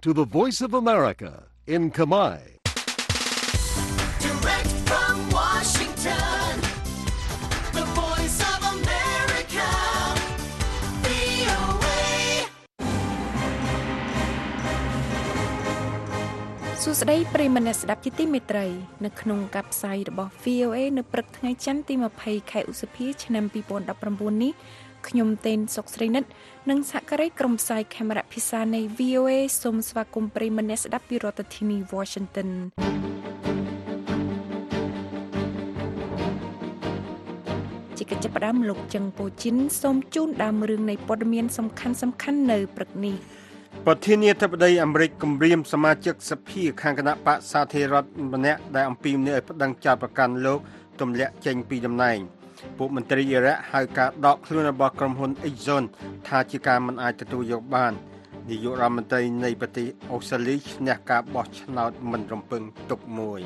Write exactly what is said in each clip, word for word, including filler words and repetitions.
to the Voice of America in Khmer. Direct from Washington, the Voice of America, វី អូ เอសួស្តីប្រិយមិត្តអ្នកស្ដាប់ជាទីមេត្រីនៅក្នុងកាប់ផ្សាយរបស់ វី អូ เอ នៅព្រឹកថ្ងៃច័ន្ទទី20ខែឧសភាឆ្នាំ2019នេះខ្ញុំតេនសុកស្រីនិតនិងសហការីក្រុមផ្សាយខេមរៈភាសានៃ វី អូ เอ សូមស្វាគមន៍ប្រិយមិត្តអ្នកស្ដាប់ពីរដ្ឋធានី Washington ជាកិច្ចផ្ដើមលោកចឹងពូជីនសូមជូនដើមរឿងនៃព័ត៌មានសំខាន់សំខាន់នៅព្រឹកនេះប្រធានាធិបតីអាមេរិកគម្រាមសមាជិកសភាខាងគណៈបក្សសាធារណរដ្ឋម្នាក់ដែលអំពីមនេះឲ្យប្តឹងចោទប្រកាន់លោកទម្លាក់ចេញពីតំណែងពួកមន្ត្រីអ៊ីរ៉ាក់ហៅការដកខ្លួនរបស់ក្រុមហ៊ុន Exxon ថាជាការមិនអាចទទួលយកបាននាយករដ្ឋមន្ត្រីនៃប្រទេសអូស្ត្រាលីឈ្នះការបោះឆ្នោតមិនរំពឹងទុកមួយ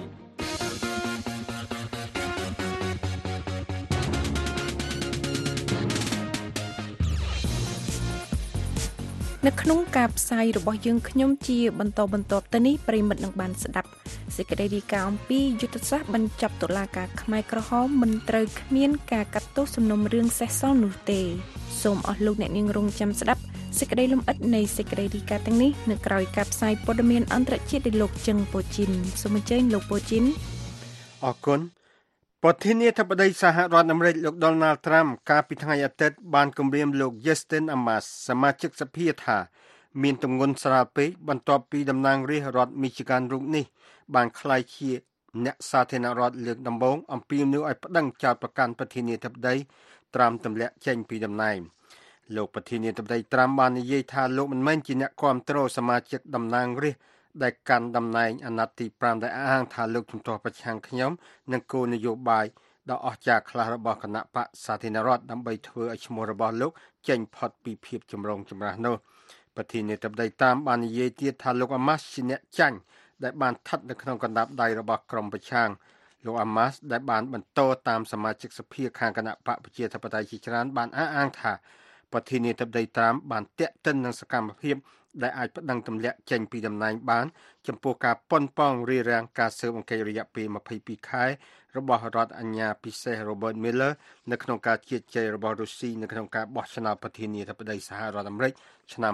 នៅក្នុងការផ្សាយរបស់យើងខ្ញុំជាបន្តបន្ទាប់ទៅនេះប្រិមិត្តនឹងបានស្ដាប់សេចក្តីរាយការណ៍អំពីយុទ្ធសាស្ត្របញ្ចប់តុលាការខ្មែរក្រហមមិនត្រូវគ្មានការកាត់ទោសសំណុំរឿងសេសសល់នោះទេសូមអស់លោកអ្នកនាងរងចាំស្ដាប់សេចក្តីលម្អិតនៃសេចក្តីរាយការណ៍ទាំងនេះនៅក្រោយការផ្សាយព័ត៌មានអន្តរជាតិដោយលោកចឹងពូជីនសូមអញ្ជើញលោកពូជីនអរគុណប្រធានាធិបតីសហរដ្ឋអាមេរិកលោក Donald Trump កាលពីថ្ងៃអាទិត្យបានគម្រាមលោក Justin Amash សមាជិកសភាថាមានទម្ងន់ស្រាលពេកបន្ទាប់ពីតំណាងរាស្ត្ររដ្ឋ Michigan រូបនេះបានក្លាយជាអ្នកសាធារណរដ្ឋលើកដំបូងអំពាវនាវឲ្យប្តឹងចោទប្រកាន់ប្រធានាធិបតី Trump ទម្លាក់ចេញពីតំណែងលោកប្រធានាធិបតី Trump បាននិយាយថាលោកមិនមែនជាអ្នកគាំទ្រសមាជិកតំណាងរាស្ត្រដែលកាន់តំណែងអាណត្តិទី5ដែលអាងថាលោកជំទាស់ប្រឆាំងខ្ញុំនិងគោលនយោបាយដ៏អស្ចារ្យខ្លះរបស់គណៈបក្សសាធារណរដ្ឋដើម្បីធ្វើឲ្យឈ្មោះរបស់លោកចេញផុតពីភាពចម្រូងចម្រាសនោះប្រធានាធិបតីតាមបាននិយាយទៀតថាលោកអាម៉ាស់ជាអ្នកចាញ់ដែលបានស្ថិតនៅក្នុងកណ្ដាប់ដៃរបស់ក្រុមប្រឆាំងលោកអាម៉ាស់ដែលបានបន្តតាមសមាជិកសភាខាងគណៈបកប្រជាធិបតេយ្យជាច្រើនបានអះអាងថាប្រធានាធិបតីតាមបានតាក់ទិននឹងសកម្មភាពដែលអាចប្តឹងទម្លាក់ចេញពីតំណែងបានចំពោះការប៉ុនប៉ងរារាំងការស៊ើបអង្កេតរយៈពេល22ខែរបស់រដ្ឋអាជ្ញាពិសេស Robert Mueller នៅក្នុងការជៀសជែករបស់រុស្ស៊ីនៅក្នុងការបោះឆ្នោតប្រធានាធិបតីសហរដ្ឋអាមេរិកឆ្នាំ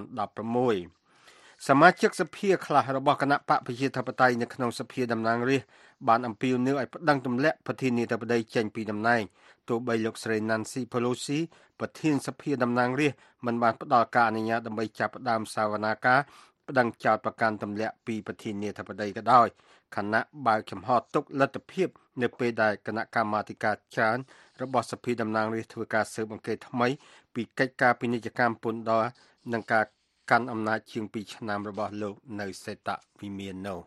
2016សមាជិកសភាខ្លះរបស់គណៈបកប្រជាធិបតេយ្យនៅក្នុងសភាតំណាងរាស្ត្របានអំពាវនាវឲ្យប្តឹងទម្លាក់ប្រធានាធិបតីចេញពីតំណែងទោះបីលោកស្រី Nancy Pelosi ប្រធានសភាតំណាងរាស្ត្រមិនបានផ្ដល់ការអនុញ្ញាតដើម្បីចាប់ផ្ដើមសវនាការប្តឹងចោទប្រកាន់ទម្លាក់ពីប្រធានាធិបតីក៏ដោយខណៈបើកចំហទុកលទ្ធភាពនៅពេលដែលគណៈកម្មាធិការច្រើនរបស់សភាតំណាងរាស្ត្រធ្វើការស៊ើបអង្កេតថ្មីពីកិច្ចការពាណិជ្ជកម្មពន្ធដារនិងការកាន់អំណាចជាងពីរឆ្នាំរបស់លោកនៅសេតវិមាននោះ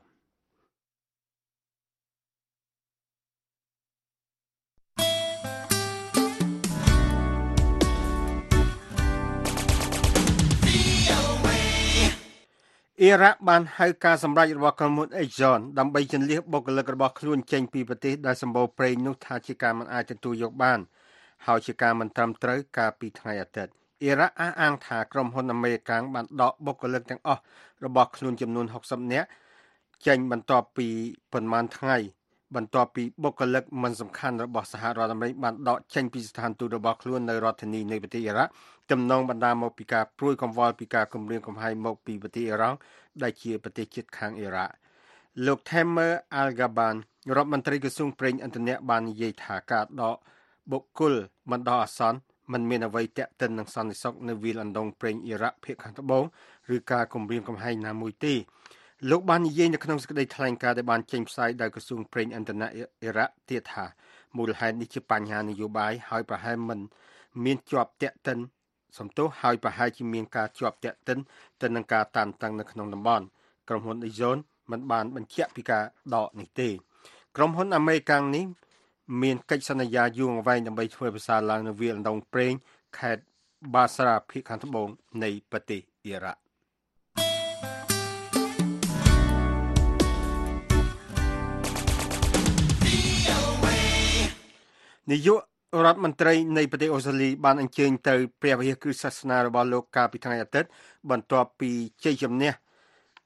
អ៊ីរ៉ាក់បានហៅការសម្រេចរបស់ក្រុមហ៊ុន Exxon ដើម្បីជន្លៀសបុគ្គលិករបស់ខ្លួនចេញពីប្រទេសដែលសម្បូរប្រេងនោះថាជាការមិនអាចទទួលយកបានហើយជាការមិនត្រឹមត្រូវកាលពីថ្ងៃអាទិត្យអ៊ីរ៉ាក់អះអាងថាក្រុមហ៊ុនអាមេរិកបានដកបុគ្គលិកទាំងអស់របស់ខ្លួនចំនួន60នាក់ចេញបន្ទាប់ពីប៉ុន្មានថ្ងៃបន្ទាប់ពីបុគ្គលិកមិនសំខាន់របស់សហរដ្ឋអាមេរិកបានដកចេញពីស្ថានទូតរបស់ខ្លួននៅរដ្ឋធានីនៃប្រទេសអ៊ីរ៉ាក់ទំនងបណ្ដាលមកពីការព្រួយកង្វល់ពីការគំរាមកំហែងមកពីប្រទេសអ៊ីរ៉ង់ដែលជាប្រទេសជិតខាងអ៊ីរ៉ាក់លោក Tamer Al-Gaban រដ្ឋមន្ត្រីក្រសួងប្រេងឥន្ធនៈបាននិយាយថាការដកបុគ្គលបណ្ដោះអាសន្នមិនមានអ្វីទាក់ទិននឹងសន្តិសុខនៅវាលអណ្ដូងប្រេងអ៊ីរ៉ាក់ភាគខាងត្បូងឬការគំរាមកំហែងណាមួយទេលោកបាននិយាយនៅក្នុងសេចក្តីថ្លែងការណ៍ដែលបានចេញផ្សាយដោយក្រសួងប្រេងឥន្ធនៈអ៊ីរ៉ាក់ទៀតថាមូលហេតុនេះជាបញ្ហានយោបាយហើយប្រហែលមិនមានជាប់តាក់ទិនសំទោសហើយប្រហែលជាមានការជាប់តាក់ទិនទៅនឹងការតានតឹងនៅក្នុងតំបន់ក្រុមហ៊ុន Exxon មិនបានបញ្ជាក់ពីការដកនេះទេក្រុមហ៊ុនអាមេរិកនេះមានកិច្ចសន្យាយូរអង្វែងដើម្បីធ្វើប្រសើរឡើងនៅវាលអណ្ដូងប្រេងខេត្តបាសារ៉ាភាគខាងត្បូងនៃប្រទេសអ៊ីរ៉ាក់នាយករដ្ឋមន្ត្រីនៃប្រទេសអូស្ត្រាលីបានអញ្ជើញទៅព្រះវិហារគឺសាសនារបស់លោកកាលពីថ្ងៃអាទិត្យបន្ទាប់ពីជ័យជំនះ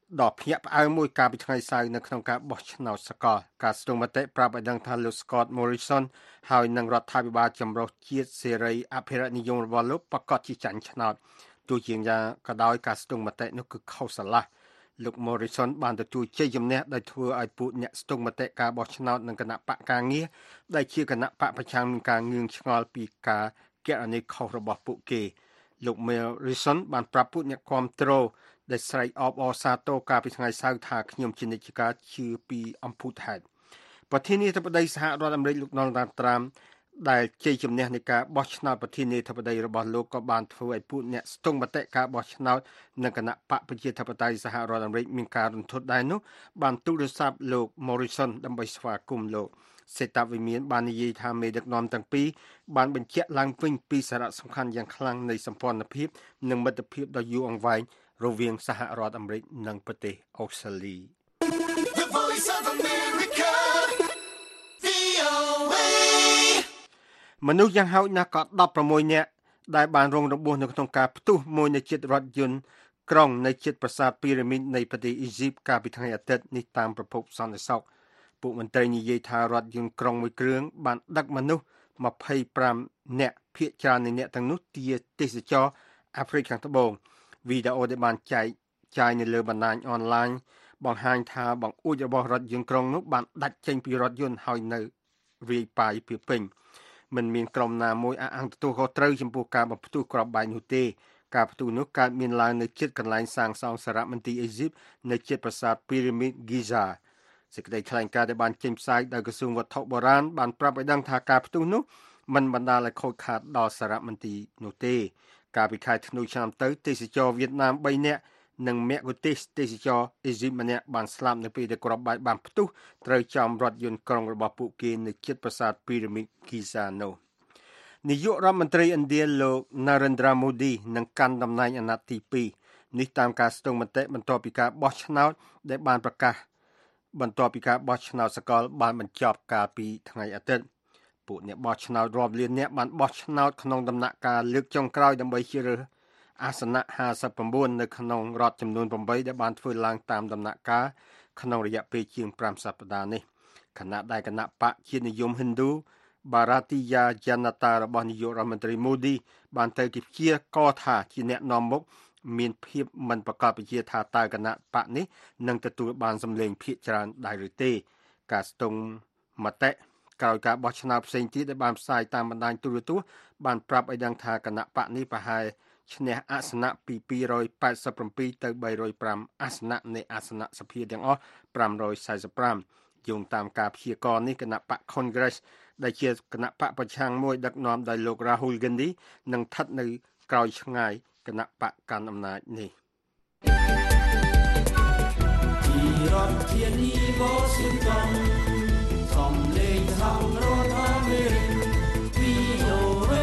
ដ៏ភ្ញាក់ផ្អើលមួយកាលពីថ្ងៃសៅរ៍នៅក្នុងការបោះឆ្នោតសកលការស្ទង់មតិប្រាប់ឲ្យដឹងថាលោក Scott Morrison ហើយនឹងរដ្ឋាភិបាលចម្រុះជាតិសេរីអភិរក្សនិយមរបស់លោកប្រកាសជាចាញ់ឆ្នោតទោះជាយ៉ាងក៏ដោយការស្ទង់មតិនោះគឺខុសស្រឡះលោក Morrison បានទទួលជ័យជំនះដោយធ្វើឲ្យពួកអ្នកស្ទង់មតិការបោះឆ្នោតនឹងគណៈបកការងារដែលជាគណៈបកប្រឆាំងនឹងការងឿងឆ្ងល់ពីការគណនាខុសរបស់ពួកគេលោក Morrison បានប្រាប់ពួកអ្នកគាំទ្រដែលស្រែកអបអរសាទរកាលពីថ្ងៃសៅរ៍ថាខ្ញុំជានិច្ចការជឿពីអំពូថហេតុប្រធានាធិបតីសហរដ្ឋអាមេរិកលោក Donald Trump ដែលជ័យជំនះនៃការបោះឆ្នោតប្រធានាធិបតីរបស់លោកក៏បានធ្វើឲ្យពួកអ្នកស្ទង់មតិការបោះឆ្នោតនៅគណៈបកប្រជាធិបតេយ្យសហរដ្ឋអាមេរិកមានការរន្ធត់ដែរនោះបានទូរស័ព្ទលោក Morrison ដើម្បីស្វាគមន៍លោកសេតវិមានបាននិយាយថាមេដឹកនាំទាំងពីរបានបញ្ជាក់ឡើងវិញពីសារៈសំខាន់យ៉ាងខ្លាំងនៃសម្ព័ន្ធភាពនិងមិត្តភាពដ៏យូរអង្វែងរវាងសហរដ្ឋអាមេរិកនិងប្រទេសអូស្ត្រាលី The Voice of America, វី អូ เอមនុស្សយ៉ាងហោចណាស់ក៏ដប់ប្រាំមួយនាក់ដែលបានរងរបួសនៅក្នុងការផ្ទុះមួយនៅជិតរថយន្តក្រុងនៅជិតប្រាសាទពីរ៉ាមីតនៃប្រទេសអ៊ីស៊ីបកាលពីថ្ងៃអាទិត្យនេះតាមប្រភពសន្តិសុខពួកមន្ត្រីនិយាយថារថយន្តក្រុងមួយគ្រឿងបានដឹកមនុស្សម្ភៃប្រាំនាក់ភាគច្រើននៃអ្នកទាំងនោះជាទេសចរអាហ្វ្រិកខាងត្បូងវីដេអូដែលបានចែកចាយនៅលើបណ្ដាញអនឡាញបង្ហាញថាបង្អួចរបស់រថយន្តក្រុងនោះបានដាច់ចេញពីរថយន្តហើយនៅរាយប៉ាយពីពេញមិនមានក្រុមណាមួយអះអាងទទួលខុសត្រូវចំពោះការបំផ្ទុះគ្រាប់បែកនោះទេការផ្ទុះនោះកើតមានឡើងនៅជិតកន្លែងសាងសង់សារមន្ទីរអេស៊ីបនៅជិតប្រាសាទពីរ៉ាមីតហ្គីហ្សាសេចក្តីថ្លែងការណ៍ដែលបានចេញផ្សាយដោយក្រសួងវត្ថុបុរាណបានប្រាប់ឲ្យដឹងថាការផ្ទុះនោះមិនបណ្ដាលឲ្យខូចខាតដល់សារមន្ទីរនោះទេកាលពីខែធ្នូឆ្នាំទៅទេសចរវៀតណាមបីនាក់និងមគ្គុទ្ទេសក៍ទេសចរអេស៊ីបម្នាក់បានស្លាប់នៅពេលដែលគ្រាប់បែកបានផ្ទុះត្រូវចំរថយន្តក្រុងរបស់ពួកគេនៅជិតប្រាសាទពីរ៉ាមីតហ្គីហ្សានោះនាយករដ្ឋមន្ត្រីឥណ្ឌាលោក Narendra Modi នឹងកាន់តំណែងអាណត្តិទីពីរនេះតាមការស្ទង់មតិបន្ទាប់ពីការបោះឆ្នោតដែលបានប្រកាសបន្ទាប់ពីការបោះឆ្នោតសកលបានបញ្ចប់កាលពីថ្ងៃអាទិត្យពួកអ្នកបោះឆ្នោតរាប់លានអ្នកបានបោះឆ្នោតក្នុងដំណាក់កាលលើកចុងក្រោយដើម្បីជ្រើសរើសអាសនៈห้าสิบเก้าនៅក្នុងរដ្ឋចំនួនeightដែលបានធ្វើឡើងតាមដំណាក់កាលក្នុងរយៈពេលជាងfiveសប្តាហ៍នេះខណៈដែលគណៈបកជាតិនិយមហិណ្ឌូ Bharatiya Janata របស់នាយករដ្ឋមន្ត្រី Modi បានទៅគេព្យាករណ៍ថាជាអ្នកនាំមុខមានភាពមិនប្រកបវិជ្ជាថាតើគណៈបកនេះនឹងទទួលបានសម្លេងភាគច្រើនដែរឬទេការស្ទង់មតិក្រោយការបោះឆ្នោតផ្សេងទៀតដែលបានផ្សាយតាមបណ្ដាញទូរទស្សន៍បានប្រាប់ឲ្យដឹងថាគណៈបកនេះប្រហែលឈ្នះអាសនៈពីtwo hundred eighty-sevenទៅthree hundred fiveអាសនៈនៃអាសនៈសភាទាំងអស់five hundred forty-fiveយោងតាមការព្យាករណ៍នេះគណៈបក Congress ដែលជាគណៈបកប្រឆាំងមួយដឹកនាំដោយលោក Rahul Gandhi នឹងស្ថិតនៅក្រោយឆ្ងាយគណៈបកកាន់អំណាចនេះពីរដ្ឋធានី Washington សំឡេងសហរដ្ឋអាមេរិក វី អូ เอ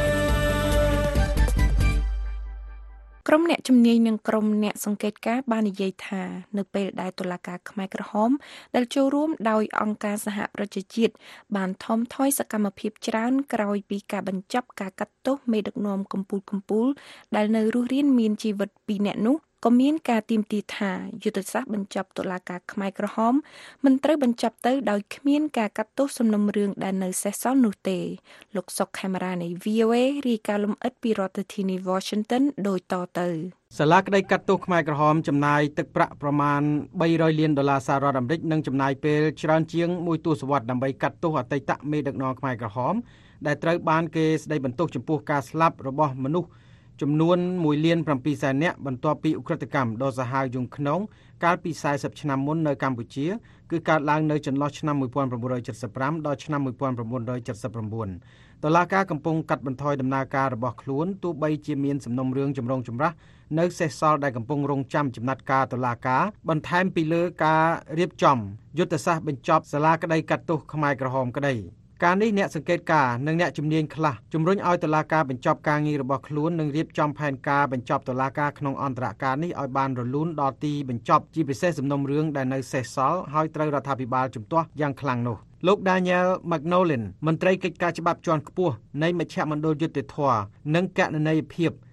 ក្រុមអ្នកជំនាញនិងក្រុមអ្នកសង្កេតការណ៍បាននិយាយថានៅពេលដែលតុលាការខ្មែរក្រហមដែលចូលរួមដោយអង្គការសហប្រជាជាតិបានថមថយសកម្មភាពច្រើនក្រោយពីការបញ្ចប់ការកាត់ទោសមេដឹកនាំកំពូលកំពូលដែលនៅរស់រានមានជីវិតtwoនាក់នោះក៏មានការទាមទារថាយុទ្ធសាស្ត្របញ្ចប់តុលាការខ្មែរក្រហមមិនត្រូវបញ្ចប់ទៅដោយគ្មានការកាត់ទោសសំណុំរឿងដែលនៅសេសសល់នោះទេលោកសុកខេមរានៃ វី អូ เอ រាយការណ៍លម្អិតពីរដ្ឋធានី Washington ដូចតទៅសាលាក្តីកាត់ទោសខ្មែរក្រហមចំណាយទឹកប្រាក់ប្រមាណthree hundredលានដុល្លារសហរដ្ឋអាមេរិកនិងចំណាយពេលច្រើនជាងមួយទសវត្សរ៍ដើម្បីកាត់ទោសអតីតមេដឹកនាំខ្មែរក្រហមដែលត្រូវបានគេស្តីបន្ទោសចំពោះការស្លាប់របស់មនុស្សចំនួនoneលានsevenសែននាក់បន្ទាប់ពីឧក្រិដ្ឋកម្មដ៏សាហាវយង់ឃ្នងកាលពីfortyឆ្នាំមុននៅកម្ពុជាគឺកើតឡើងនៅចន្លោះឆ្នាំnineteen seventy-fiveដល់ឆ្នាំnineteen seventy-nineតុលាការកំពុងកាត់បន្ថយដំណើរការរបស់ខ្លួនទោះបីជាមានសំណុំរឿងចម្រូងចម្រាសនៅសេសសល់ដែលកំពុងរងចាំចំណាត់ការតុលាការបន្ថែមពីលើការរៀបចំយុទ្ធសាស្ត្របញ្ចប់សាលាក្តីកាត់ទោសខ្មែរក្រហមក្តីការនេះអ្នកសង្កេតការណ៍និងអ្នកជំនាញខ្លះជំរុញឲ្យតុលាការបញ្ចប់ការងាររបស់ខ្លួននិងរៀបចំផែនការបញ្ចប់តុលាការក្នុងអន្តរការនេះឲ្យបានរលូនដល់ទីបញ្ចប់ជាពិសេសសំណុំរឿងដែលនៅសេសសល់ហើយត្រូវរដ្ឋាភិបាលជំទាស់យ៉ាងខ្លាំងនោះលោក Daniel McNolan មន្ត្រីកិច្ចការច្បាប់ជាន់ខ្ពស់នៃមជ្ឈមណ្ឌលយុត្តិធម៌និងកណន័យភាព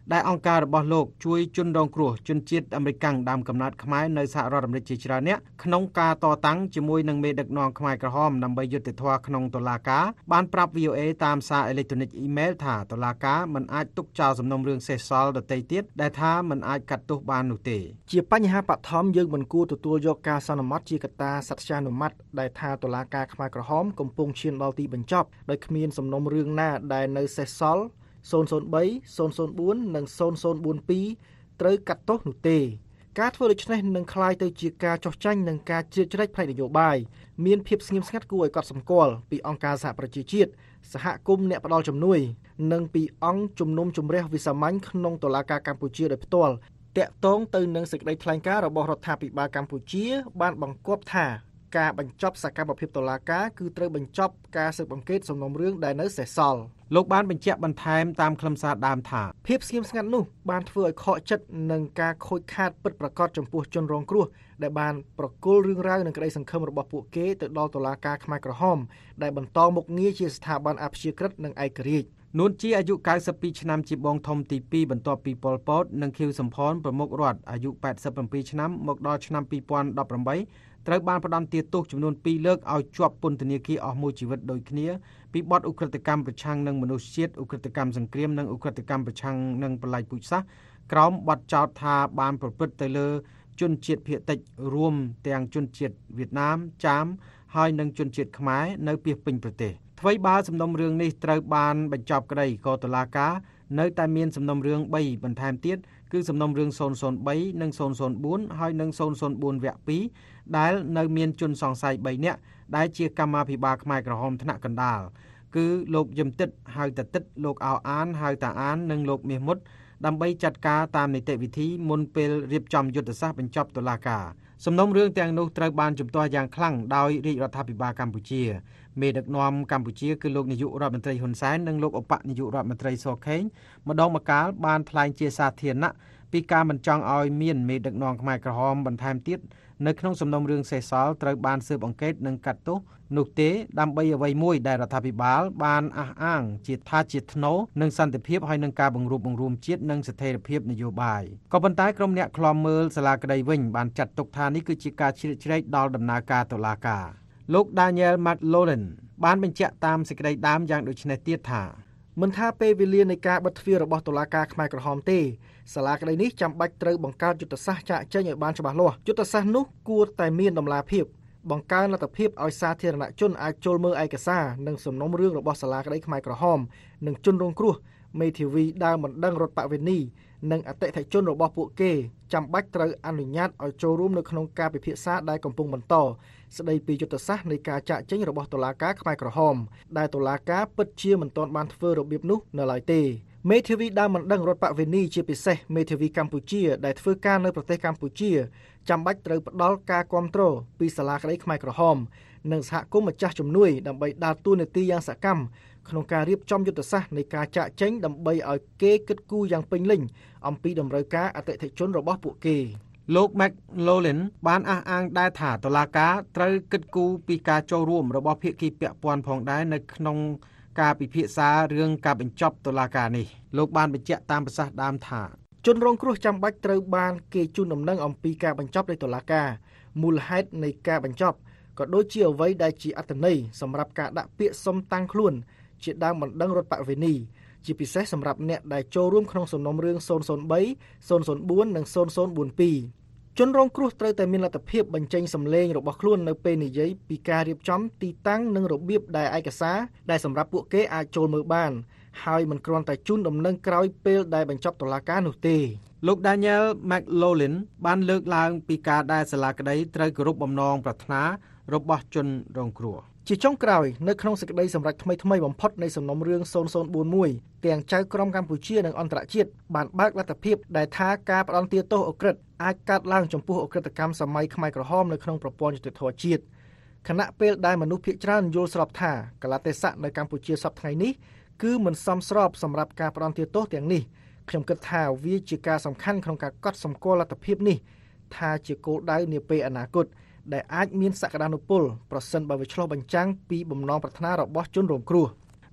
ដែលអង្គការរបស់លោកជួយជនរងគ្រោះជនជាតិអាមេរិកដើមកំណើតខ្មែរនៅសហរដ្ឋអាមេរិកជាច្រើនអ្នកក្នុងការតតាំងជាមួយនឹងមេដឹកនាំខ្មែរក្រហមដើម្បីយុត្តិធម៌ក្នុងតុលាការបានប្រាប់ វី អូ เอ តាមសារអេឡិចត្រូនិកអ៊ីមែលថាតុលាការមិនអាចទុកចោលសំណុំរឿងសេសសល់ដទៃទៀតដែលថាមិនអាចកាត់ទោសបាននោះទេជាបញ្ហាបឋមយើងមិនគួរទទួលយកការសន្មត់ជាកត្តាសត្យានុមត្តិដែលថាតុលាការខ្មែរក្រហមកំពុងឈានដល់ទីបញ្ចប់ដោយគ្មានសំណុំរឿងណាដែលនៅសេសសល់ศูนย์ ศูนย์ 3 ศูนย์ ศูนย์ 4 និង ศูนย์ ศูนย์ 4 2 ត្រូវកាត់ទោសនោះទេការធ្វើដូច្នេះនឹងคล้ายទៅជាការចោះចាញ់និងការជ្រៀតជ្រែកផ្នែកនយោបាយមានភាពស្ងៀមស្ងាត់គួរឲ្យកត់សម្គាល់ពីអង្គការសហប្រជាជាតិសហគមន៍អ្នកផ្ដល់ជំនួយនិងពីអង្គជំនុំជម្រះវិសាមញ្ញក្នុងតុលាការកម្ពុជាដោយផ្ទាល់តាក់ទងទៅនឹងសេចក្តីថ្លែងការណ៍របស់រដ្ឋាភិបាលកម្ពុជាបានបង្គាប់ថាការបញ្ចប់សកម្មភាពតុលាការគឺត្រូវបញ្ចប់ការស៊ើបអង្កេតសំណុំរឿងដែលនៅសេសសល់លោកបានបញ្ជាក់បន្ថែមតាមខ្លឹមសារដើមថាភាពស្ងៀមស្ងាត់នោះបានធ្វើឲ្យខកចិត្តនឹងការខូចខាតពិតប្រាកដចំពោះជនរងគ្រោះដែលបានប្រគល់រឿងរ៉ាវនិងក្តីសង្ឃឹមរបស់ពួកគេទៅដល់តុលាការខ្មែរក្រហមដែលបន្តមុខងារជាស្ថាប័នអព្យាក្រឹតនិងឯករាជ្យនួនជាអាយុเก้าสิบពីរឆ្នាំជាបងធំទីពីរបន្ទាប់ពីប៉ុល ពត និងខៀវសំផនប្រមុខរដ្ឋអាយុแปดสิบเจ็ดឆ្នាំមកដល់ឆ្នាំពីរពាន់ដប់ប្រាំបីត្រូវបានផ្តន្ទាទោសចំនួនពីរលើកឲ្យជាប់ពន្ធនាគារអស់មួយជីវិតដូចគ្នាពីបទឧក្រិដ្ឋកម្មប្រឆាំងនឹងមនុស្សជាតិឧក្រិដ្ឋកម្មសង្គ្រាមនិងឧក្រិដ្ឋកម្មប្រឆាំងនឹងបល្ល័ង្កពូជសាសន៍ក្រោមបទចោទថាបានប្រព្រឹត្តទៅលើជនជាតិភាគតិចរួមទាំងជនជាតិវៀតណាមចាមហើយនិងជនជាតិខ្មែរនៅពាសពេញប្រទេសថ្មីបើសំណុំរឿងនេះត្រូវបានបញ្ចប់ក្តីក៏តុលាការនៅតែមានសំណុំរឿងបីបន្ថែមទៀតគឺសំណុំរឿងศูนย์ ศูนย์ 3និង ศูนย์ ศูนย์ 4ហើយនិង ศูนย์ ศูนย์ 4 វគ្គពីរដែលនៅមានជនសង្ស័យបីនាក់ដែលជាកម្មាភិបាលខ្មែរក្រហមថ្នាក់កណ្ដាលគឺលោកយឹមទិតហៅតាទិតលោកអោអានហៅតាអាននិងលោកមាសមុតដើម្បីចាត់ការតាមនីតិវិធីមុនពេលរៀបចំយុទ្ធសាស្ត្របញ្ចប់តុលាការសំណុំរឿងទាំងនោះត្រូវបានជំទាស់យ៉ាងខ្លាំងដោយរាជរដ្ឋាភិបាលកម្ពុជាមេដឹកនាំកម្ពុជាគឺលោកនាយករដ្ឋមន្ត្រីហ៊ុនសែននិងលោកឧបនាយករដ្ឋមន្ត្រីសខេងម្ដងម្កាលបានថ្លែងជាសាធារណៈពីការមិនចង់ឲ្យមានមេដឹកនាំខ្មែរក្រហមបន្ថែមទៀតនៅក្នុងសំណុំរឿងសេសសល់ត្រូវបានស៊ើបអង្កេតនិងកាត់ទោសនោះទេដើម្បីអ្វីមួយដែលរដ្ឋាភិបាលបានអះអាងជាថាជាថ្នូរនិងសន្តិភាពហើយនឹងការបង្រួបបង្រួមជាតិនិងស្ថិរភាពនយោបាយក៏ប៉ុន្តែក្រុមអ្នកឃ្លាំមើលសាលាក្តីវិញបានចាត់ទុកថានេះគឺជាការជ្រៀតជ្រែកដល់ដំណើរការតុលាការលោក Daniel McLaurin បានបញ្ជាក់តាមសេចក្តីដើមយ៉ាងដូចនេះទៀតថាមិនថាពេលវេលានៃការបិទទ្វាររបស់តុលាការខ្មែរក្រហមទេសាលាក្តីនេះចាំបាច់ត្រូវបង្កើតយុទ្ធសាស្ត្រចាកចេញឲ្យបានច្បាស់លាស់យុទ្ធសាស្ត្រនោះគួរតែមានតម្លាភាពបង្កើនលទ្ធភាពឲ្យសាធារណជនអាចចូលមើលឯកសារនិងសំណុំរឿងរបស់សាលាក្តីខ្មែរក្រហមនិងជនរងគ្រោះមេធាវីដើមបណ្ដឹងរដ្ឋបវេនីនិងអតិថិជនរបស់ពួកគេចាំបាច់ត្រូវអនុញ្ញាតឲ្យចូលរួមនៅក្នុងការពិភាក្សាដែលកំពុងបន្តស្ដីពីយុទ្ធសាស្ត្រនៃការចាកចេញរបស់តុលាការខ្មែរក្រហមដែលតុលាការពិតជាមិនទាន់បានធ្វើរបៀបនោះនៅឡើយទេមេធាវីដើមបណ្ដឹងរដ្ឋបវេនីជាពិសេសមេធាវីកម្ពុជាដែលធ្វើការនៅប្រទេសកម្ពុជាចាំបាច់ត្រូវផ្ដល់ការគាំទ្រពីសាលាក្តីខ្មែរក្រហមនិងសហគមន៍ម្ចាស់ជំនួយដើម្បីដើរតួនាទីយ៉ាងសកម្មក្នុងការរៀបចំយុទ្ធសាស្ត្រនៃការចាកចេញដើម្បីឲ្យគេគិតគូរយ៉ាងពេញលេញអំពីតម្រូវការអតិថិជនរបស់ពួកគេលោក McLaurin បានអះអាងដែរថាតុលាការត្រូវគិតគូរពីការចូលរួមរបស់ភាគីពាក់ព័ន្ធផងដែរនៅក្នុងការពិភាក្សារឿងការបញ្ចប់តុលាការនេះលោកបានបញ្ជាក់តាមប្រសាសន៍ដើមថាជនរងគ្រោះចាំបាច់ត្រូវបានគេជូនដំណឹងអំពីការបញ្ចប់នៃតុលាការមូលហេតុនៃការបញ្ចប់ក៏ដូចជាអ្វីដែលជាអត្ថន័យសម្រាប់ការដាក់ពាក្យសុំតាំងខ្លួនជាដើមបណ្ដឹងរដ្ឋបវេនីជាពិសេសសម្រាប់អ្នកដែលចូលរួមក្នុងសំណុំរឿងศูนย์ ศูนย์ 3 ศูนย์ ศูนย์ 4និង ศูนย์ ศูนย์ 4 2ជនរងគ្រោះត្រូវតែមានលទ្ធភាពបញ្ចេញសម្លេងរបស់ខ្លួននៅពេលនិយាយពីការរៀបចំទីតាំងនិងរបៀបដែលឯកសារដែលសម្រាប់ពួកគេអាចចូលមើលបានហើយមិនគ្រាន់តែជូនដំណឹងក្រោយពេលដែលបញ្ចប់តុលាការនោះទេលោក Daniel McLaurin បានលើកឡើងពីការដែលសាលាក្តីត្រូវគោរពបំណងប្រាថ្នារបស់ជនរងគ្រោះជាចុងក្រោយនៅក្នុងសេចក្តីសម្រេចថ្មីៗបំផុតនៃសំណុំរឿងศูนย์ ศูนย์ 4 1ទាំងចៅក្រមកម្ពុជានិងអន្តរជាតិបានបើកលទ្ធភាពដែលថាការផ្តន្ទាទោសអក្រិតអាចកើតឡើងចំពោះអក្រិតកម្មសម័យខ្មែរក្រហមនៅក្នុងប្រព័ន្ធយុត្តិធម៌ជាតិខណៈពេលដែលមនុស្សភាគច្រើនយល់ស្របថាកលៈទេសៈនៅកម្ពុជាសប្តាហ៍ថ្ងៃនេះគឺមិនសមស្របសម្រាប់ការផ្តន្ទាទោសទាំងនេះខ្ញុំគិតថាវាជាការសំខាន់ក្នុងការកត់សម្គាល់លទ្ធភាពនេះថាជាគោលដៅនាពេលអនាគតដែលអាចមានសក្តានុពលប្រសិនបើវាឆ្លុះបញ្ចាំងពីបំណងប្រាថ្នារបស់ជនរងគ្រោះ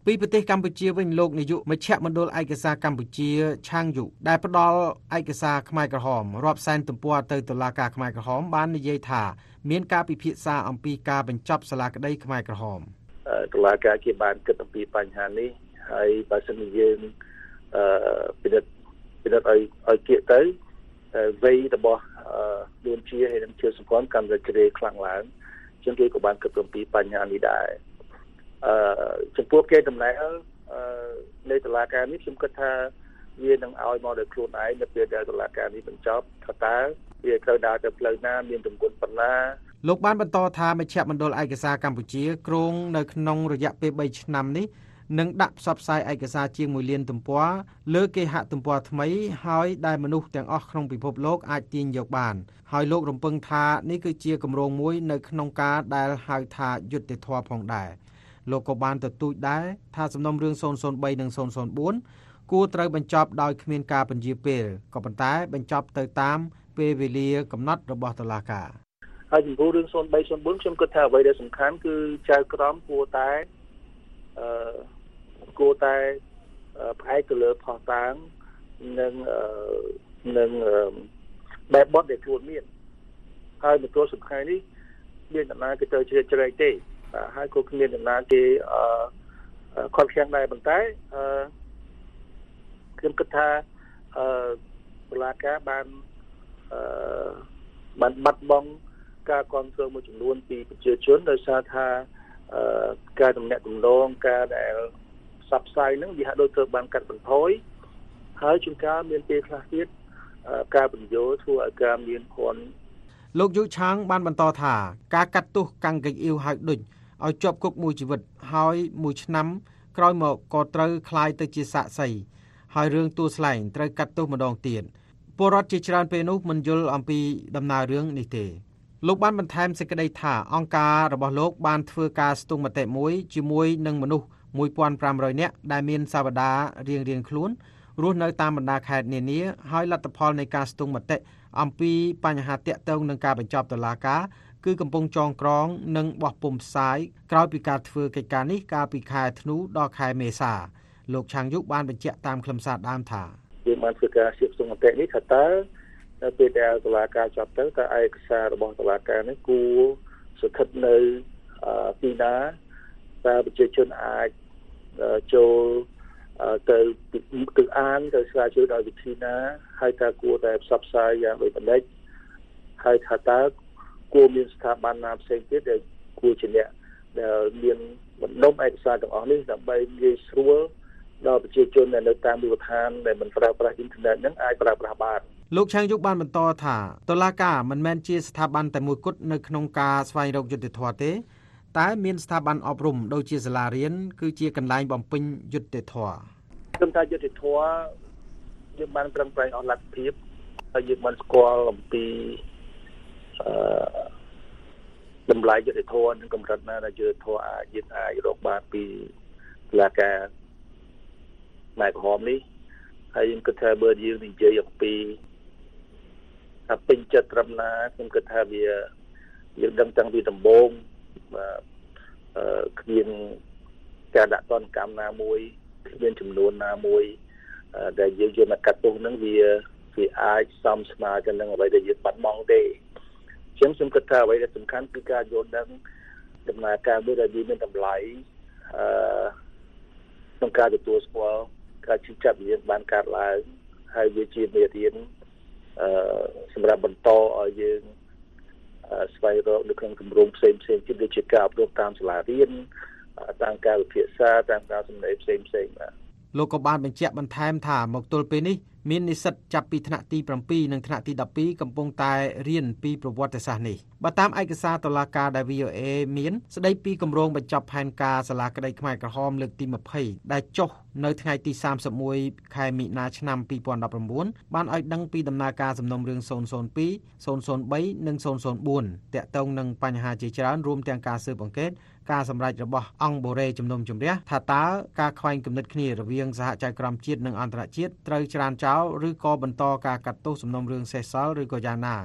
ពីប្រទេសកម្ពុជាវិញលោកនាយកមជ្ឈមណ្ឌលឯកសារកម្ពុជាឆាងយុដែលផ្ដល់ឯកសារខ្មែរក្រហមរាប់សែនទំព័រទៅតុលាការខ្មែរក្រហមបាននិយាយថាមានការពិភាក្សាអំពីការបញ្ចប់សាលាក្តីខ្មែរក្រហមតុលាការគេបានគិតអំពីបញ្ហានេះហើយបើសិនជាយើងអឺពិនិត្យពិនិត្យឲ្យឲ្យគៀកទៅវ័យរបស់នួនជាហើយនឹងជាសម្ព័ន្ធកាន់តែជ្រេខ្លាំងឡើងជាងគេក៏បានគិតអំពីបញ្ហានេះដែរអឺចំពោះគេដំណើរអឺនៃតុលាការនេះខ្ញុំគិតថាវានឹងឲ្យមកដោយខ្លួនឯងនៅពេលដែលតុលាការនេះបញ្ចប់ថាតើវាត្រូវដើរទៅផ្លូវណាមានទម្ងន់ប៉ុណ្ណាលោកបានបន្តថាមជ្ឈមណ្ឌលឯកសារកម្ពុជាគ្រោងនៅក្នុងរយៈពេលបីឆ្នាំនេះនឹងដាក់ផ្សព្វផ្សាយឯកសារជាងមួយលានទំព័រលើគេហទំព័រថ្មីហើយដែលមនុស្សទាំងអស់ក្នុងពិភពលោកអាចទាញយកបានហើយលោករំពឹងថានេះគឺជាគម្រោងមួយនៅក្នុងការដែលហៅថាយុត្តិធម៌ផងដែរលោកក៏បានទទូចដែរថាសំណុំរឿងศูนย์ศูนย์បីនិងศูนย์ศูนย์bốnគួរត្រូវបញ្ចប់ដោយគ្មានការពន្យាពេលក៏ប៉ុន្តែបញ្ចប់ទៅតាមពេលវេលាកំណត់របស់តុលាការហើយចំពោះរឿងศูนย์បីศูนย์bốnខ្ញុំគិតថាអ្វីដែលសំខាន់គឺចៅក្រមគួរតែអឺគួរតែផ្អែកទៅលើផុសតាងនិងនិងបែបបទដែលខ្លួនមានហើយបន្ទាប់សំខាន់នេះមានដំណើរគេទៅជ្រៀតជ្រែកទេហើយក៏គ្មានដំណើរគេអឺខុសខាងដែរប៉ុន្តែអឺខ្ញុំគិតថាអឺតុលាការបានអឺបានបាត់បង់ការគ្រប់គ្រងមួយចំនួនពីប្រជាជនដោយសារថាអឺការទំនាក់ទំនងការដែលផ្សព្វផ្សាយហ្នឹងវាហាក់ដូចត្រូវបានកាត់បន្ថយហើយជួនកាលមានពេលខ្លះទៀតការបញ្យោធ្វើឲ្យការមានភ័ណ្ឌលោកយុឆាងបានបន្តថាការកាត់ទោសកាំងកេងអ៊ីវហៅដុចឲ្យជាប់គុកមួយជីវិតហើយមួយឆ្នាំក្រោយមកក៏ត្រូវคล้ายទៅជាសាក្សីហើយរឿងទួលស្លែងត្រូវកាត់ទោសម្ដងទៀតពលរដ្ឋជាច្រើនពេលនោះមិនយល់អំពីដំណើររឿងនេះទេលោកបានបន្ថែមសេចក្តីថាអង្គការរបស់លោកបានធ្វើការស្ទង់មតិមួយជាមួយនឹងមនុស្សមួយពាន់ប្រាំរយនាក់ដែលមានសាវតារៀងៗខ្លួនរស់នៅតាមបណ្ដាខេត្តនានាហើយលទ្ធផលនៃការស្ទង់មតិអំពីបញ្ហាតាក់ទងនឹងការបញ្ចប់តុលាការគឺកំពុងចងក្រងនិងបោះពុម្ពផ្សាយក្រោយពីការធ្វើកិច្ចការនេះកាលពីខែធ្នូដល់ខែមេសាលោកឆាងយុបានបញ្ជាក់តាមខ្លឹមសារដើមថាយើងបានធ្វើការស្ទង់មតិនេះថាតើនៅពេលដែលតុលាការចប់ទៅតើឯកសាររបស់តុលាការនេះគួរស្ថិតនៅទីណាតើប្រជាជនអាចចូលទៅទៅអានទៅស្រាវជ្រាវដោយវិធីណាហើយតើគួរតែផ្សព្វផ្សាយយ៉ាងដូចម្តេចហើយថាតើគួរមានស្ថាប័នណាផ្សេងទៀតដែលគួរជាអ្នកដែលមានបណ្ដុំឯកសារទាំងអស់នេះដើម្បីងាយស្រួលដល់ប្រជាជនដែលនៅតាមមូលដ្ឋានដែលមិនប្រើប្រាស់អ៊ីនធឺណិតហ្នឹងអាចប្រើប្រាស់បានលោកឆាងយុបានបន្តថាតុលាការមិនមែនជាស្ថាប័នតែមួយគត់នៅក្នុងការស្វែងរកយុត្តិធម៌ទេតែមានស្ថាប័នអប់រំដូចជាសាលារៀនគឺជាកន្លែងបំពេញយុត្តិធម៌ខ្ញុំថាយុត្តិធម៌យើងបានប្រឹងប្រែងអស់លទ្ធភាពហើយយើងបានស្គាល់អំពីអឺតម្លៃយុត្តិធម៌និងកម្រិតណាដែលយុត្តិធម៌អាចយើងអាចរកបានពីតុលាការផ្នែកក្រហមនេះហើយខ្ញុំគិតថាបើយើងនិយាយអំពីថាពេញចិត្តត្រឹមណាខ្ញុំគិតថាវាយើងដឹងតាំងពីដំបូងបាទអឺគ្មានការដាក់ទណ្ឌកម្មណាមួយគ្មានចំនួនណាមួយដែលយើងយកមកកាត់ទោសហ្នឹងវាវាអាចសមស្មើទៅនឹងអ្វីដែលយើងបាត់បង់ទេអញ្ចឹងខ្ញុំគិតថាអ្វីដែលសំខាន់គឺការយល់ដឹងដំណើរការមួយដែលមានតម្លៃអឺក្នុងការទទួលស្គាល់ការជិះចាប់យើងបានកើតឡើងហើយវាជាមេរៀនអឺសម្រាប់បន្តឲ្យយើងស្វែងរកនៅក្នុងគម្រោងផ្សេងផ្សេងទៀតដូចជាការអប់រំតាមសាលារៀនតាមការវិភាសាតាមការសម្ដែងផ្សេងផ្សេងបាទលោកក៏បានបញ្ជាក់បន្ថែមថាមកទល់ពេលនេះមាននិស្សិតចាប់ពីថ្នាក់ទី7និងថ្នាក់ទី12កំពុងតែរៀនពីប្រវត្តិសាស្ត្រនេះបើតាមឯកសារតុលាការដែល វី អូ เอ មានស្ដីពីគម្រោងបញ្ចប់ផែនការសាលាក្តីខ្មែរក្រហមលើកទី20ដែលចុះនៅថ្ងៃទីសាមសិបមួយខែមិនិនាឆ្នាំពីរពាន់ដប់ប្រាំបួនបានឲ្យដឹងពីដំណើរការសំណុំរឿងศูนย์ศูนย์ពីរ ศูนย์ศูนย์បីនិងศูนย์ศูนย์bốnទាក់ទងនឹងបញ្ហាជាច្រើនរួមទាំងការស៊ើបអង្កេតការសម្រេចរបស់អង្គបូរេជំនុំជម្រះថាតើការខ្វែងគំនិតគ្នារវាងសហចៅក្រមជាតិនិងអន្តរជាតិត្រូវច្រានចោលឬក៏បន្តការកាត់ទោសសំណុំរឿងសេសសល់ឬក៏យ៉ាងណា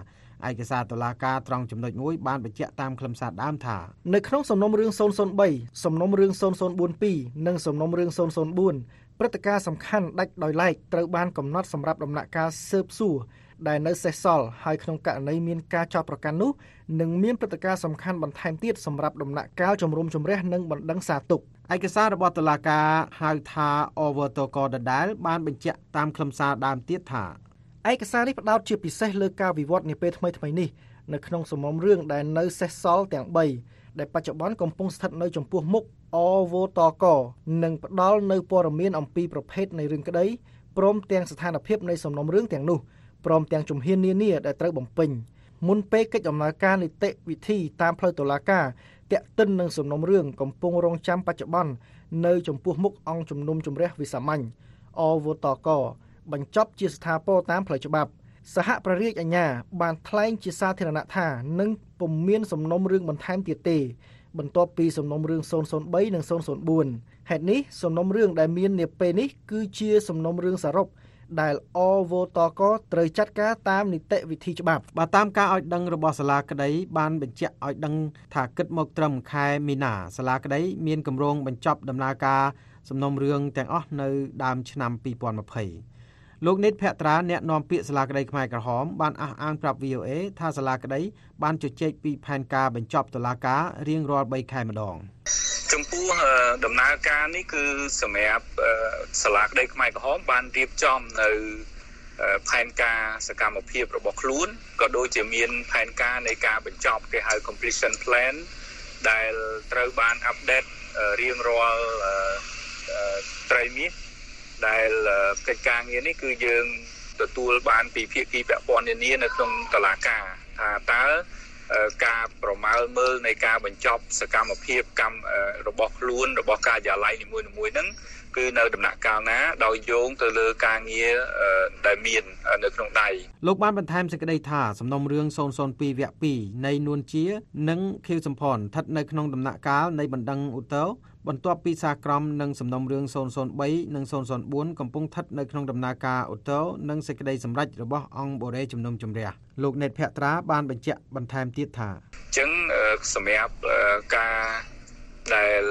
ឯកសារតុលាការត្រង់ចំណុចមួយបានបញ្ជាក់តាមខ្លឹមសារដើមថានៅក្នុងសំណុំរឿងศูនย์ศูនย์បីសំណុំរឿងศูนย์ศูนย์bốn twoនិងសំណុំរឿងศูนย์ศูนย์bốnព្រឹត្តិការណ៍សំខាន់ដាច់ដោយឡែកត្រូវបានកំណត់សម្រាប់ដំណាក់កាលស៊ើបសួរដែលនៅសេសសល់ហើយក្នុងករណីមានការចោទប្រកាន់នោះនឹងមានព្រឹត្តិការណ៍សំខាន់បន្ថែមទៀតសម្រាប់ដំណាក់កាលជំរុំជម្រះនិងបណ្ដឹងសារទុកឯកសាររបស់តុលាការហៅថា Overtoko ដដែលបានបញ្ជាក់តាមខ្លឹមសារដើមទៀតថាឯកសារនេះផ្ដោតជាពិសេសលើការវិវត្តនាពេលថ្មីៗនេះនៅក្នុងសំណុំរឿងដែលនៅសេសសល់ទាំងបីដែលបច្ចុប្បន្នកំពុងស្ថិតនៅចំពោះមុខ Overtoko និងផ្ដល់នៅព័ត៌មានអំពីប្រភេទនៃរឿងក្តីព្រមទាំងស្ថានភាពនៃសំណុំរឿងទាំងនោះព្រមទាំងជំហាននានាដែលត្រូវបំពេញមុនពេលកិច្ចដំណើរការនីតិវិធីតាមផ្លូវតុលាការទាក់ទិននឹងសំណុំរឿងកំពុងរងចាំបច្ចុប្បន្ននៅចំពោះមុខអង្គជំនុំជម្រះវិសាមញ្ញ Overtoko បញ្ចប់ជាស្ថាពរតាមផ្លូវច្បាប់សហព្រះរាជអាជ្ញាបានថ្លែងជាសាធារណៈថានឹងពុំមានសំណុំរឿងបន្ថែមទៀតទេបន្ទាប់ពីសំណុំរឿងศูนย์ศูนย์បីនិងศูนย์ศูนย์bốnហេតុនេះសំណុំរឿងដែលមាននាពេលនេះគឺជាសំណុំរឿងសរុបដែល Overtoko ត្រូវចាត់ការតាមនីតិវិធីច្បាប់បើតាមការឲ្យដឹងរបស់សាលាក្តីបានបញ្ជាក់ឲ្យដឹងថាគិតមកត្រឹមខែមីនាសាលាក្តីមានគម្រោងបញ្ចប់ដំណើរការសំណុំរឿងទាំងអស់នៅដើមឆ្នាំពីរពាន់ยี่สิบលោកនិតភក្ត្រាអ្នកនាំពាក្យសាលាក្តីខ្មែរក្រហមបានអះអាងប្រាប់ វី អូ เอ ថាសាលាក្តីបានជជែកពីផែនការបញ្ចប់តុលាការរៀងរាល់បីខែម្ដងចំពោះដំណើរការនេះគឺសម្រាប់សាលាក្តីខ្មែរក្រហមបានរៀបចំនៅផែនការសកម្មភាពរបស់ខ្លួនក៏ដូចជាមានផែនការនៃការបញ្ចប់គេហៅ completion plan ដែលត្រូវបានអាប់ដេតរៀងរាល់ត្រីមាសដែលកិច្ចការងារនេះគឺយើងទទួលបានពីភាគីពាក់ព័ន្ធនានានៅក្នុងតុលាការថាតើការប្រមាលមើលនៃការបញ្ចប់សកម្មភាពកម្មរបស់ខ្លួនរបស់ការិយាល័យនីមួយៗហ្នឹងគឺនៅដំណាក់កាលណាដោយយោងទៅលើការងារដែលមាននៅក្នុងដៃលោកបានបន្ថែមសេចក្តីថាសំណុំរឿងศูนย์ศูนย์ពីរវគ្គពីរនៃនួនជានិងខៀវសំផនស្ថិតនៅក្នុងដំណាក់កាលនៃបណ្ដឹងឧទ្ធរណ៍បន្ទាប់ពីសាក្រមនិងសំណុំរឿងศูนย์ศูนย์បីនិងศูนย์ศูนย์bốnកំពុងស្ថិតនៅក្នុងដំណើរការឧទ្ធរណ៍និងសេចក្តីសម្រេចរបស់អង្គបូរេជំនុំជម្រះលោកនេតភក្ត្រាបានបញ្ជាក់បន្ថែមទៀតថាអញ្ចឹងសម្រាប់ការដែល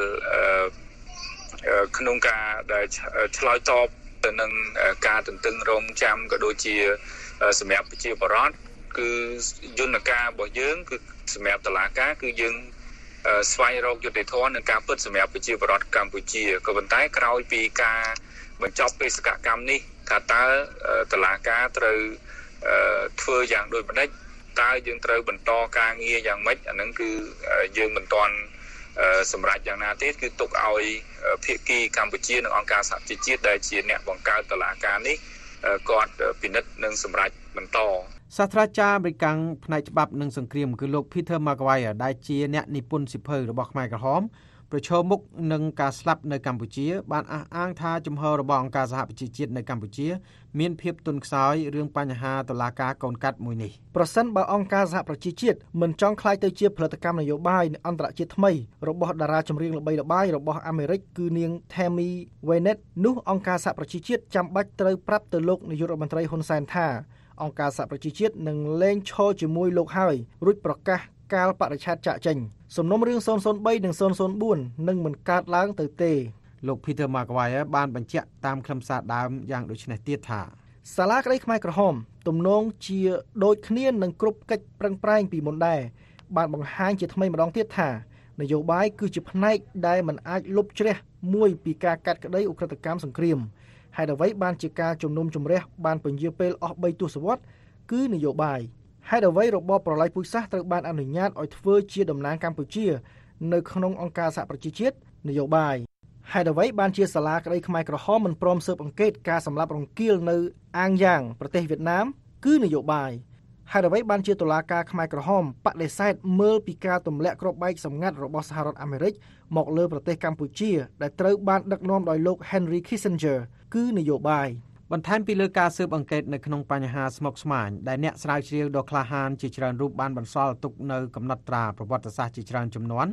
ក្នុងការដែលឆ្លើយតបទៅនឹងការទន្ទឹងរង់ចាំក៏ដូចជាសម្រាប់ប្រជាពលរដ្ឋគឺយន្តការរបស់យើងគឺសម្រាប់តុលាការគឺយើងស្វែងរកយុត្តិធម៌និងការពិតសម្រាប់ប្រជាពលរដ្ឋកម្ពុជាក៏ប៉ុន្តែក្រោយពីការបញ្ចប់បេសកកម្មនេះថាតើតុលាការត្រូវធ្វើយ៉ាងដូចម្តេចតើយើងត្រូវបន្តការងារយ៉ាងម៉េចអាហ្នឹងគឺយើងមិនទាន់សម្រាប់យ៉ាងណាទេគឺទុកឲ្យភាគីកម្ពុជានិងអង្គការសហប្រជាជាតិដែលជាអ្នកបង្កើតតុលាការនេះគាត់ពិនិត្យនិងសម្រេចបន្តសាស្ត្រាចារ្យអមេរិកាំងផ្នែកច្បាប់និងសង្គ្រាមគឺលោក Peter Maguire ដែលជាអ្នកនិពន្ធសៀវភៅរបស់ខ្មែរក្រហមប្រឈមមុខនឹងការស្លាប់នៅកម្ពុជាបានអះអាងថាជំហររបស់អង្គការសហប្រជាជាតិនៅកម្ពុជាមានភាពទន់ខ្សោយរឿងបញ្ហាតុលាការកូនកាត់មួយនេះប្រសិនបើអង្គការសហប្រជាជាតិមិនចង់ក្លាយទៅជាផលិតកម្មនយោបាយអន្តរជាតិថ្មីរបស់តារាចម្រៀងល្បីល្បាញរបស់អាមេរិកគឺនាង Tammy Wynette នោះអង្គការសហប្រជាជាតិចាំបាច់ត្រូវប្រាប់ទៅលោកនាយករដ្ឋមន្ត្រីហ៊ុនសែនថាអង្គការសហប្រជាជាតិនឹងលែងឈរជាមួយលោកហើយរួចប្រកាសកាលបរិច្ឆេទចាក់ចេញសំណុំរឿងศูนย์ศูนย์បីនិងศูนย์ศูนย์bốnនឹងមិនកើតឡើងទៅទេលោក Peter Maguire បានបញ្ជាក់តាមខ្លឹមសារដើមយ៉ាងដូចនេះទៀតថាសាលាក្តីខ្មែរក្រហមទំនងជាដូចគ្នានឹងគ្រប់កិច្ចប្រឹងប្រែងពីមុនដែរបានបង្ហាញជាថ្មីម្ដងទៀតថានយោបាយគឺជាផ្នែកដែលមិនអាចលុបជ្រះមួយពីការកាត់ក្តីឧក្រិដ្ឋកម្មសង្គ្រាមហើយអ្វីបានជាការជំនុំជម្រះបានពន្យាពេលអស់បីទសវត្សរ៍គឺនយោបាយហើយអ្វីរបបប្រល័យពូជសាសន៍ត្រូវបានអនុញ្ញាតឲ្យធ្វើជាតំណាងកម្ពុជានៅក្នុងអង្គការសហប្រជាជាតិនយោបាយហើយអ្វីបានជាសាលាក្តីខ្មែរក្រហមមិនព្រមស៊ើបអង្កេតការសម្លាប់រង្គាលនៅអាងយ៉ាងប្រទេសវៀតណាមគឺនយោបាយហើយអ្វីបានជាតុលាការខ្មែរក្រហមបដិសេធមើលពីការទម្លាក់គ្រាប់បែកសម្ងាត់របស់សហរដ្ឋអាមេរិកមកលើប្រទេសកម្ពុជាដែលត្រូវបានដឹកនាំដោយលោក Henry Kissinger គឺនយោបាយបន្ថែមពីលើការស៊ើបអង្កេតនៅក្នុងបញ្ហាស្មុគស្មាញដែលអ្នកស្រាវជ្រាវដ៏ក្លាហានជាច្រើនរូបបានបន្សល់ទុកនៅកំណត់ត្រាប្រវត្តិសាស្ត្រជាច្រើនជំនាន់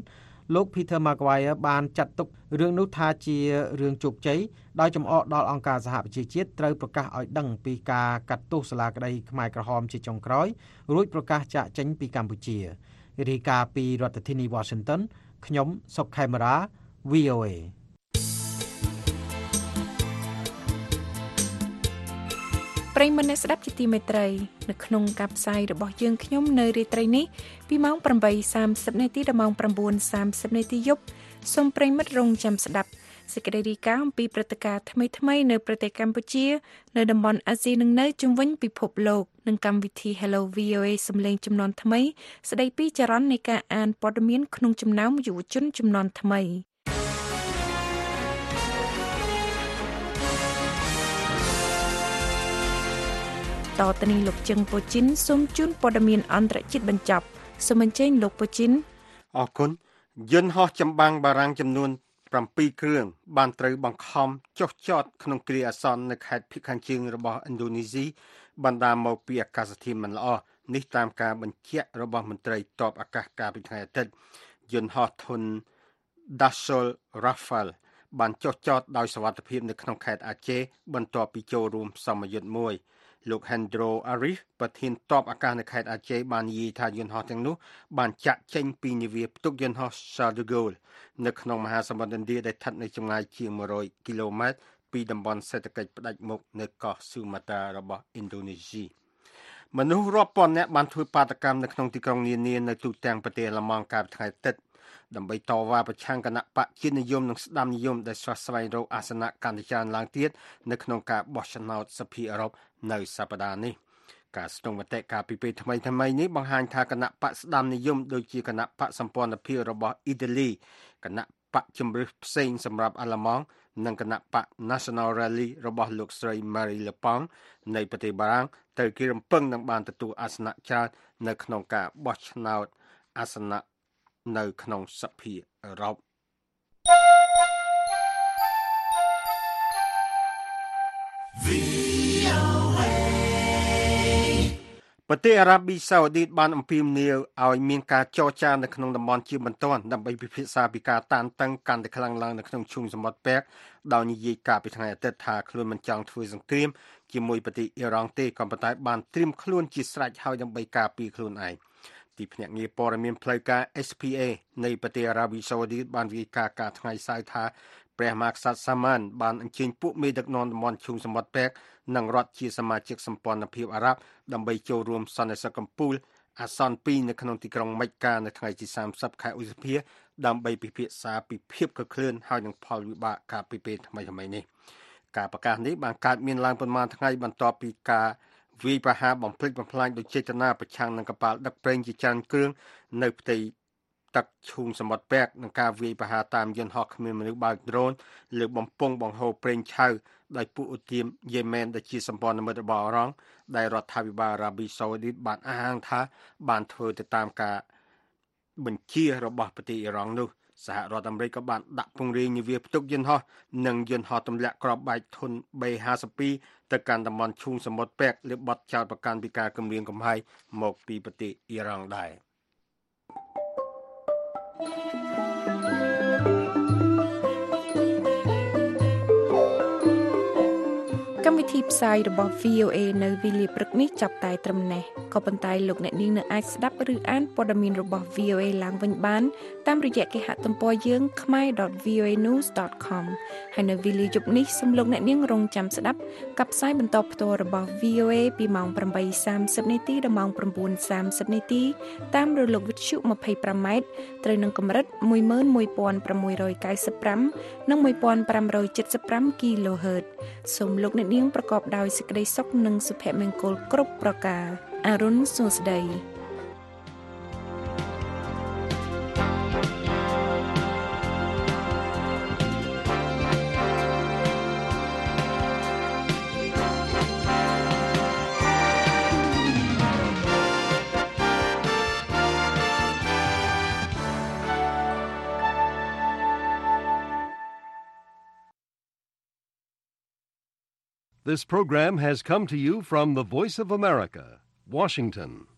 លោក Peter Maguire បានចាត់ទុករឿងនោះថាជារឿងជោគជ័យដោយចំអកដល់អង្គការសហប្រជាជាតិត្រូវប្រកាសឲ្យដឹងពីការកាត់ទោសសាលាក្តីខ្មែរក្រហមជាចុងក្រោយរួចប្រកាសចាកចេញពីកម្ពុជារាយការណ៍ពីរដ្ឋធានី Washington ខ្ញុំសុកខេមរា វី អូ เอប្រិយមិត្តអ្នកស្ដាប់ជាទីមេត្រីនៅក្នុងការផ្សាយរបស់យើងខ្ញុំនៅរាត្រីនេះពីម៉ោង ប្រាំបីសាមសិប នាទីដល់ម៉ោង ប្រាំបួនសាមសិប នាទីយប់សូមប្រិយមិត្តរងចាំស្ដាប់សេចក្តីរាយការណ៍អំពីព្រឹត្តិការណ៍ថ្មីៗនៅប្រទេសកម្ពុជានៅតំបន់អាស៊ីនិងនៅជុំវិញពិភពលោកនិងកម្មវិធី Hello វី អូ เอ សំឡេងជំនាន់ថ្មីស្ដីពីចរន្តនៃការអានព័ត៌មានក្នុងចំណោមយុវជនជំនាន់ថ្មីតទៅនេះលោកជឹងពូជីនសូមជូនព័ត៌មានអន្តរជាតិបញ្ចប់សូមអញ្ជើញលោកពូជីនអរគុណយន្តហោះចម្បាំងបារាំងចំនួនប្រាំពីរគ្រឿងបានត្រូវបង្ខំចុះចតក្នុងគ្រាអាសន្ននៅខេត្តភាគខាងជើងរបស់ឥណ្ឌូនេស៊ីបណ្ដាលមកពីអាកាសធាតុមិនល្អនេះតាមការបញ្ជាក់របស់មន្ត្រីទ័ពអាកាសកាលពីថ្ងៃអាទិត្យយន្តហោះធុន Dassault Rafale បានចុះចតដោយសុវត្ថិភាពនៅក្នុងខេត្តអាជេបន្ទាប់ពីចូលរួមសមយុទ្ធមួយលោក Hendro Arif ប្រធានទ័ពអាកាសនៅខេត្តអាជេបាននិយាយថាយន្តហោះទាំងនោះបានចាក់ចេញពីនាវាផ្ទុកយន្តហោះ Charles de Gaulle នៅក្នុងមហាសមុទ្រឥណ្ឌាដែលស្ថិតនៅចម្ងាយជាងមួយរយគីឡូម៉ែត្រពីតំបន់សេដ្ឋកិច្ចផ្ដាច់មុខនៅកោះ Sumatra របស់ឥណ្ឌូនេស៊ីមនុស្សរាប់ពាន់នាក់បានធ្វើបាតកម្មនៅក្នុងទីក្រុងនានានៅទូទាំងប្រទេសអាល្លឺម៉ង់កាលពីថ្ងៃអាទិត្យដើម្បីតវ៉ាប្រឆាំងគណៈបកជាតិនិយមនិងស្ដាំនិយមដែលស្វះស្វែងរកអាសនៈកាន់តែច្រើនឡើងទៀតនៅក្នុងការបោះឆ្នោតសភាអឺរ៉ុបនៅសប្តាហ៍នេះការស្ទង់មតិកាលពីពេលថ្មីថ្មីនេះបង្ហាញថាគណៈបកស្ដាំនិយមដូចជាគណៈបកសម្ព័ន្ធភាពរបស់អ៊ីតាលីគណៈបកជំរឿសផ្សេងសម្រាប់អាល្លឺម៉ង់និងគណៈបក National Rally របស់លោកស្រី Marine Le Pen នៃប្រទេសបារាំងត្រូវគេរំពឹងនឹងបានទទួលអាសនៈច្រើននៅក្នុងការបោះឆ្នោតអាសនៈនៅក្នុងសភាអឺរ៉ុបប្រទេសអារ៉ាប៊ីសាអូឌីតបានអំពាវនាវឲ្យមានការចរចានៅក្នុងតំបន់ជាបន្ទាន់ដើម្បីពិភាក្សាពីការតានតឹងកាន់តែខ្លាំងឡើងនៅក្នុងឈូងសមុទ្រប៉ែកដោយនិយាយការពីថ្ងៃអាទិត្យថាខ្លួនមិនចង់ធ្វើសង្គ្រាមជាមួយប្រទេសអ៊ីរ៉ង់ទេក៏ប៉ុន្តែបានត្រៀមខ្លួនជាស្រេចហើយដើម្បីការពារខ្លួនឯងទីភ្នាក់ងារព័ត៌មានផ្លូវការ เอส พี เอ នៃប្រទេសអារ៉ាប៊ីសាអូឌីតបានរាយការណ៍ការថ្ងៃសៅរ៍ថាព្រះមហាក្សត្រសាម៉ានបានអញ្ជើញពួកមេដឹកនាំតំបន់ឈូងសមុទ្រប៉ែកនិងរដ្ឋជាសមាជិកសម្ព័ន្ធភាពអារ៉ាប់ដើម្បីចូលរួមសន្និសីទកំពូលអាសន្នពីរនៅក្នុងទីក្រុងម៉េកានៅថ្ងៃទីសាមសិបខែឧសភាដើម្បីពិភាក្សាពីភាពកក្លឿនហើយនឹងផលវិបាកការពីពេលថ្មីៗនេះការប្រកាសនេះបានកើតមានឡើងប្រមាណថ្ងៃបន្ទាប់ពីការវាយប្រហារបំផ្លិចបំផ្លាញដោយចេតនាប្រឆាំងនឹងកប៉ាល់ដឹកប្រេងជាច្រើនគ្រឿងនៅផ្ទៃទឹកឈូងសមុទ្រប៉ែកនឹងការវាយប្រហារតាមយន្តហោះគ្មានមនុស្សបើកដ្រូនលើបំពង់បង្ហូរប្រេងឆៅដោយពួកឧទាមយេម៉ែនដែលជាសម្ព័ន្ធមិត្តរបស់អ៊ីរ៉ង់ដែលរដ្ឋាភិបាលអារ៉ាប៊ីសាអូឌីតបានអះអាងថាបានធ្វើទៅតាមការបញ្ជារបស់ប្រទេសអ៊ីរ៉ង់នោះសហរដ្ឋអាមេរិកក៏បានដាក់ពង្រាយនាវាផ្ទុកយន្តហោះនិងយន្តហោះទម្លាក់គ្រាប់បែកធុន បេ ห้าสิบពីរ ទៅកាន់តំបន់ឈូងសមុទ្រប៉ែកលើបទចោទប្រកាន់ពីការគំរាមកំហែងមកពីប្រទេសអ៊ីរ៉ង់ដែរកម្មវិធីផ្សាយរបស់ វី អូ เอ នៅវេលាព្រឹកនេះចាប់តែត្រឹមនេះក៏ប៉ុន្តែលោកអ្នកនាងនៅអាចស្ដាប់ឬអានព័ត៌មានរបស់ វី អូ เอ ឡើងវិញបានតាមរយៈគេហទំព័រយើង khmer dot v o a news dot com ហើយនៅវេលាយប់នេះសូមលោកអ្នកនាងរងចាំស្ដាប់កັບផ្សាយបន្តផ្ទាល់របស់ វី អូ เอ ពីម៉ោង ប្រាំបីសាមសិប នាទីដល់ម៉ោង ប្រាំបួនសាមសិប នាទីតាមរលកវិទ្យុ ยี่สิบห้า ម៉ែត្រត្រូវនឹងកម្រិត một một năm chín chín năm និង một five seven five គីឡូហឺតសូមលោកអ្នកនាងប្រកបដោយសេចក្តីសុខនិងសុភមង្គលគ្រប់ប្រការអរុនសុស្ដី This program has come to you from the Voice of America, Washington.